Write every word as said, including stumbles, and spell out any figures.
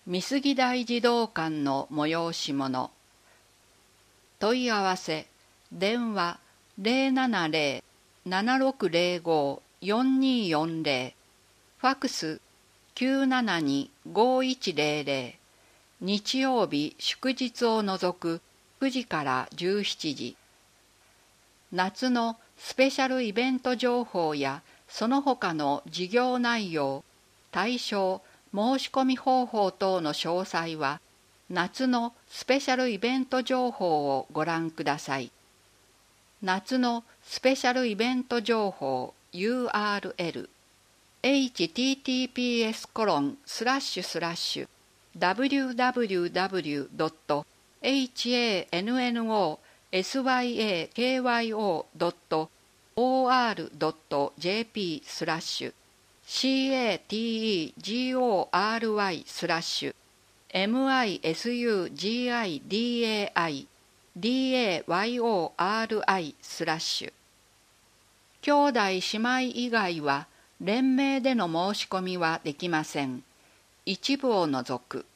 美杉台児童館の催し物。問い合わせ電話 ゼロななゼロ ななろくゼロご よんによんゼロ ファックス きゅうななに ごいちゼロゼロ、日曜日祝日を除くくじからじゅうしちじ。夏のスペシャルイベント情報やその他の事業内容、対象、申し込み方法等の詳細は夏のスペシャルイベント情報をご覧ください。夏のスペシャルイベント情報 ユーアールエル エイチティーティーピーエスコロンスラッシュスラッシュダブリューダブリューダブリュードットエイチエーエヌエヌオーエスワイエーケーワイオードットオーアールドットジェーピースラッシュ シーエーティーイージーオーアールワイ スラッシュ エムアイエスユージーアイディーエーアイ ディーエーワイオーアールアイ スラッシュ。兄弟姉妹以外は連名での申し込みはできません。一部を除く。